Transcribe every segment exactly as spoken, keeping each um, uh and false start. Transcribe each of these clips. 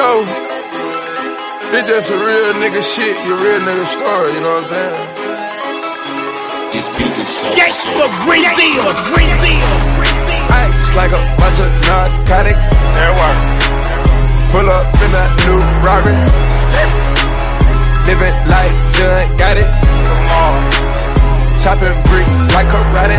know, it's just a real nigga shit, your real nigga story, you know what I'm saying? This beat is so Gangsta Brazil, Brazil, Ice like a bunch of narcotics. That work. Pull up in that new Robin. Living like John got it. Come on. Chopping bricks like karate.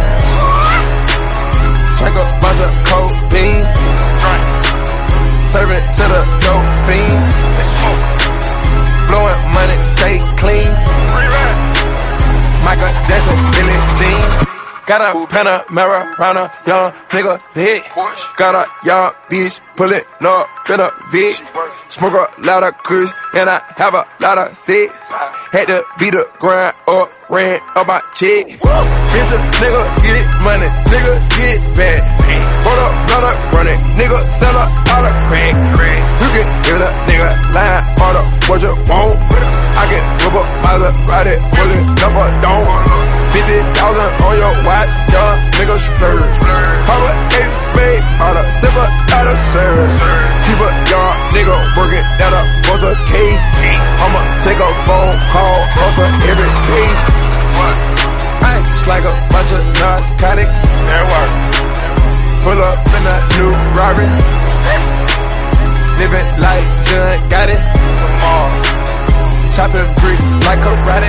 Drink a bunch of codeine. Drink. Serving to the dope fiends. They smoke. Blowing money, stay clean. Re-rap. Michael Jackson, Billie Jean. Got a Panamera round a young nigga head. Got a young bitch pullin' up in a Vic. Smoke a lot of kush and I have a lot of sick. Had to beat the grind up, ran up my check. Bitch a nigga get money, nigga get bad. Hold up, blood up, run it, nigga sell a all the crack. You can give a nigga line, order what you want. I can whip up my little ride it, pull it up or down. Fifty thousand on your watch, young nigga splurge. How a ace spade, all the silver out of service. Keep a young nigga working at a buzz a K. I'ma take a phone call, hustle every day. Ice like a bunch of narcotics. That work. Pull up in that new Robin. Living like John got it. Come on. Chopping bricks like karate.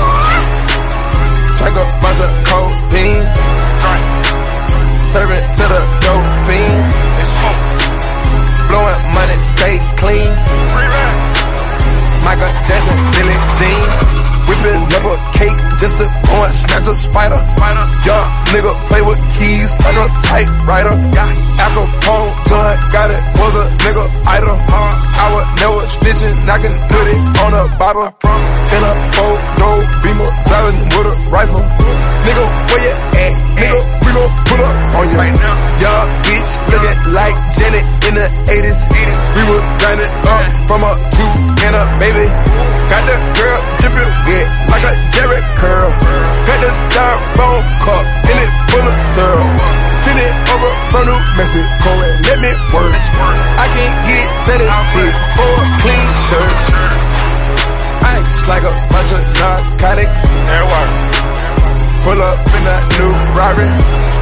Drink a bunch of codeine. Drink. Serving to the dope fiends. They smoke. Blowing money, stay clean. Re-rap. Michael Jackson, Billie Jean. Whipping up a cake just to go and snatch a spider. Spider. Young nigga play with keys like a typewriter. Afro Pone, John got it, was a nigga idol. I was never snitching, I can put it on a bottle. In a four-door Beamer, driving with a rifle. Nigga, where you at? Nigga, we gon' pull up on you right now. Young bitch looking like Janet in the eighties. We was grinding up from a two and a baby. Got the girl dripping wet like a Jerry curl. Got the styrofoam cup in it full of syrup. Send it over from New Mexico and let me work. I can't get thirty feet for a clean shirt. Ice like a bunch of narcotics. That work. Pull up in that new Robin.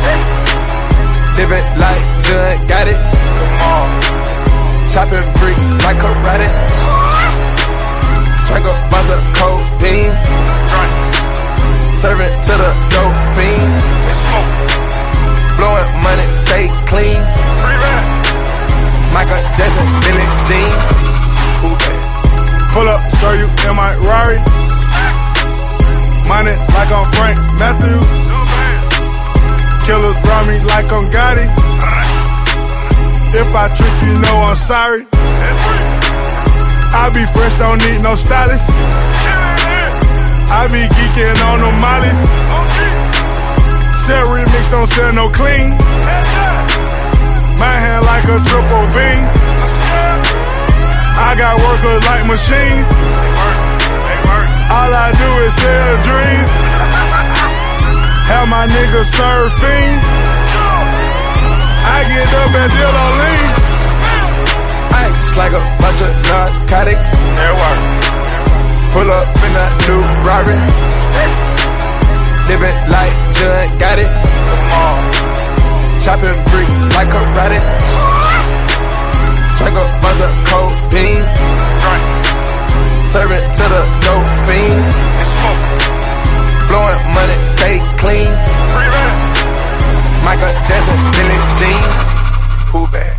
Living like John got it. Come on. Chopping bricks like karate. Drink a bunch of codeine. Drink. Serving to the dope fiends. They smoke. Blowing money, stay clean. Re-rap. Michael Jackson, Billie Jean. Who that? Pull up, show you in my Rari. Money like I'm Frank Matthews. Killers round me like I'm Gotti. If I trick you, know I'm sorry. I be fresh, don't need no stylist. I be geeking on them mollies. Sell remix, don't sell no clean. My hand like a triple beam. I got workers like machines. All I do is sell dreams. Have my niggas serve fiends. I get up and deal on lean. Ice like a bunch of narcotics. That work. Pull up in that new Robin. Living like John got it. Come on. Chopping bricks like karate. Drink a bunch of codeine. Drink. Serving to the dope fiends. They smoke. Blowing money, stay clean. Re-rap. Michael Jackson, Billie Jean. Who bad?